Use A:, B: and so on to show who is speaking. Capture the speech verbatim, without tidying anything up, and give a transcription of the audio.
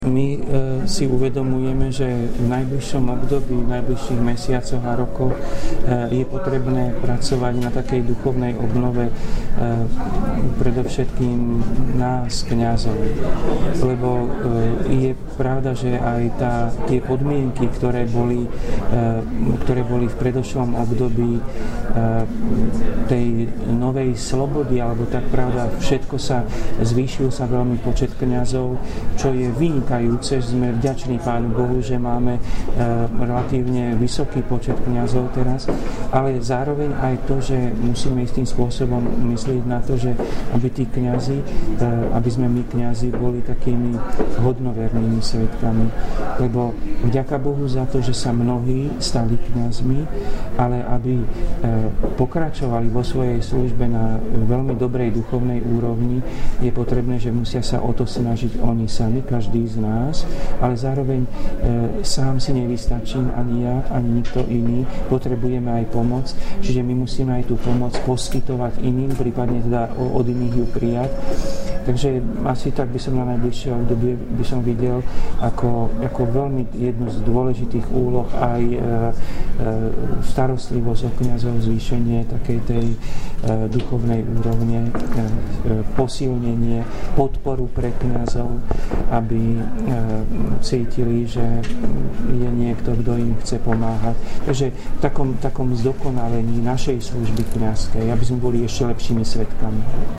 A: My e, si uvedomujeme, že v najbližšom období, v najbližších mesiacoch a rokoch e, je potrebné pracovať na takej duchovnej obnove e, predovšetkým nás, kňazov. Lebo e, je pravda, že aj tá, tie podmienky, ktoré boli, e, ktoré boli v predošlom období e, tej novej slobody, alebo tak pravda, všetko sa, zvýšil sa veľmi počet kňazov, čo je výnik že sme vďační Pánu Bohu, že máme e, relatívne vysoký počet kňazov teraz, ale zároveň aj to, že musíme istým spôsobom myslieť na to, že aby tí kňazi, e, aby sme my kňazi boli takými hodnovernými svedkami, lebo vďaka Bohu za to, že sa mnohí stali kňazmi, ale aby e, pokračovali vo svojej službe na veľmi dobrej duchovnej úrovni, je potrebné, že musia sa o to snažiť oni sami, každý z nás, ale zároveň e, sám si nevystačím ani ja, ani nikto iný. Potrebujeme aj pomoc, čiže my musíme aj tú pomoc poskytovať iným, prípadne teda od iných ju prijať. Takže asi tak by som na najbližšie obdobie by som videl ako, ako veľmi jednu z dôležitých úloh aj e, e, starostlivosť o kňazov, zvýšenie takej tej e, duchovnej úrovne, e, posilnenie, podporu pre kňazov, aby e, cítili, že je niekto, kto im chce pomáhať. Takže v takom, takom zdokonalení našej služby kňazskej, aby sme boli ešte lepšími svedkami.